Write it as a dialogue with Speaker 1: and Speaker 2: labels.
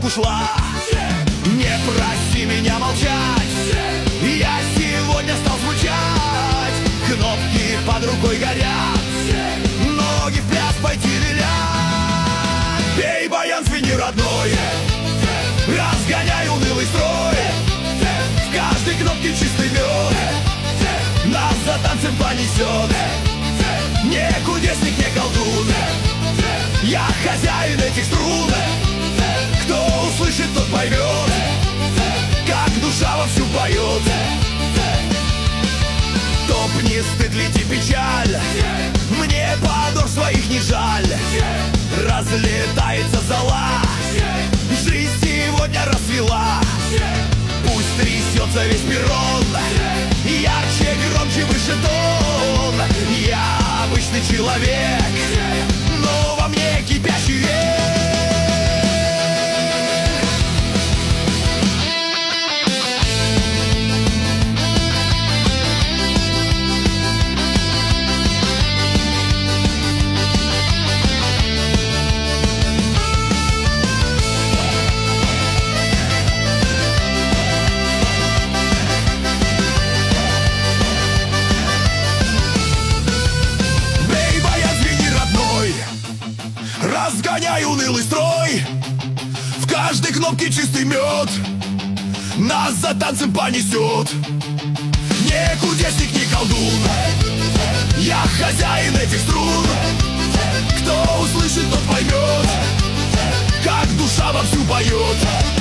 Speaker 1: вдруг ушла. Не проси меня молчать, я сегодня стал звучать. Кнопки под рукой горят, ноги в пляс пойти велят. Пей, баян, звени, родной, разгоняй унылый строй. В каждой кнопке чистый мед, нас за танцем понесет. Не кудесник, не колдун, я хозяин этих струн. Кто услышит, тот поймет, как душа вовсю поет. Топни, стыд, лети, печаль, мне подор своих не жаль. Разлетается зола, жизнь сегодня расцвела. Пусть трясется весь перрон, ярче, громче, выше тон. Я обычный человек, но во мне кипящий век. Разгоняй унылый строй, в каждой кнопке чистый мед, нас за танцем понесет. Не кудесник, не колдун, я хозяин этих струн. Кто услышит, тот поймет, как душа вовсю поет.